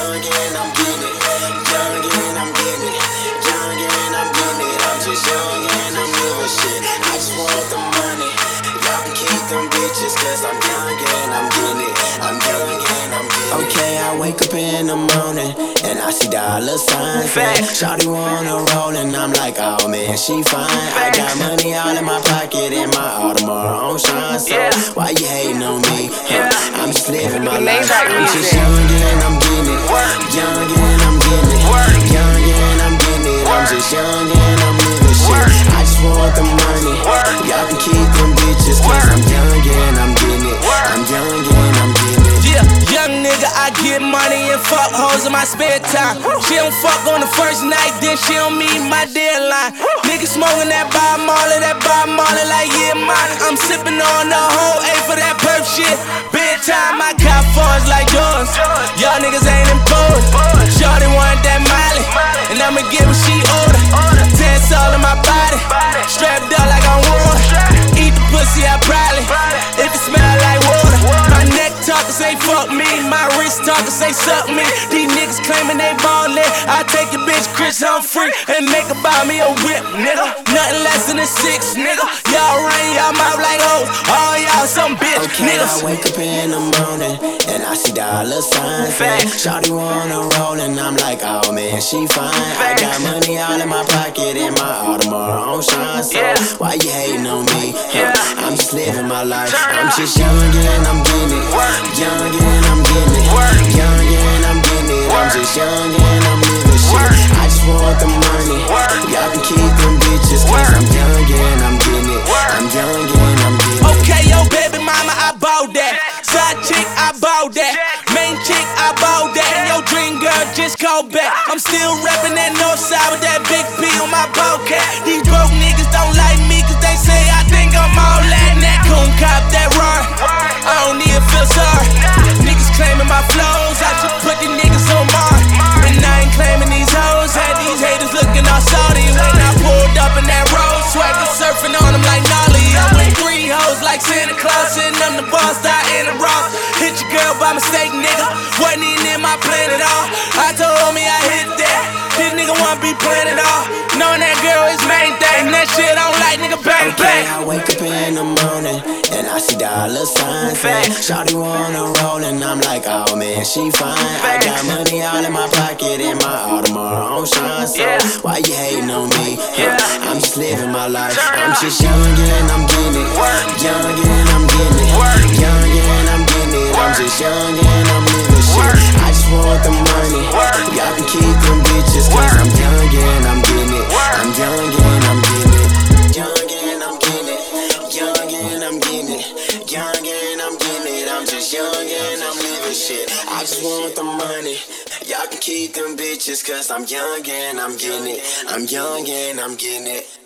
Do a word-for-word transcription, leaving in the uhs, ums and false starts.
young and I'm getting it. Young and I'm getting it. Young and I'm getting it. I'm just young and I'm living shit. I just want the money. Y'all can keep them bitches, cause I'm young and I'm getting it. I'm young and I'm getting it. Okay, I wake up in the morning and I see dollar signs. Shawty wanna roll and I'm like, oh man, she fine. I got money all in my pocket and my Audemars on shine. So why you hating on me? Huh? I'm just living my life. I'm just young and I'm getting it. Young and I'm getting it. Young and I'm getting it. I'm just young and I'm living shit. I just want the money. Y'all can keep them bitches, cause I'm young and I'm getting it. I'm young and I'm getting it. Yeah, young nigga, I get money and fuck hoes in my spare time. She don't fuck on the first night, then she don't meet my deadline. Nigga smoking that Bob Marley, that Bob Marley like yeah, mine. I'm sipping on the whole A for that perp shit. Bedtime, I got fours like yours. Y'all niggas ain't important. Shorty want that Miley, and I'ma get what she order. Tense all in my body, strapped up like I'm war. Eat the pussy, I probably, if it smell like water. My neck talkin' say fuck me, my wrist talkin' say suck me. These niggas claiming they ballin', I take your bitch Chris Humphrey and make her buy me a whip, nigga. Nothing less than a six, nigga. Y'all run y'all mouth like hoes, all y'all some bitch okay, niggas. I wake up in the morning and I see dollar signs. Shawty wanna roll and I'm like, oh man, she fine. I got money all in my pocket and my Audemars on shine. So why you hating on me? Huh? I'm just living my life. I'm just young and I'm getting it. Young and I'm getting it. Young and I'm getting it. I'm just young and I'm living shit. I just want the money. Y'all can keep them bitches, cause I'm young and I'm getting it. I'm young and I'm getting it. Okay, yo, baby mama, I bought that. Side chick, I bought that. Main chick, I bought that. And your dream girl just called back. I'm still rapping that north side with that big P on my ballcat. These broke niggas don't like me cause they say I think I'm all that. And that coon cop, that roar, I don't even feel sorry. Niggas claiming my flows, I just put these niggas on Mars. And I ain't claiming these hoes, had these haters looking all salty. When I pulled up in that road, swaggin' surfing on them like Nolly. I'm with three hoes like Santa Claus, and I'm the boss, I in the Ross. Hit your girl by mistake, nigga, wasn't even in my plan at all. I told me I hit that, this nigga wanna be playing it all. Knowing that girl is main thing, that shit I don't like, nigga, bang, okay, bang. I wake up in the morning and I see dollar signs. Shawty wanna roll and I'm like, oh man, she fine. I got money all in my pocket and my Audemars on shine. So why you hating on me? Huh? I'm just living my life. I'm just young and I'm getting it. Young and I'm getting it. Young and I'm getting it. I'm just young and I'm living shit. I just want the money. Y'all can keep them bitches, cause I'm young and I'm getting it. I'm young and I'm getting it. Young and I'm getting it. Young and I'm getting it. Young and I'm getting it. I'm just young and I'm living shit. I just want the money. Y'all can keep them bitches, cause I'm young and I'm getting it. I'm young and I'm getting it.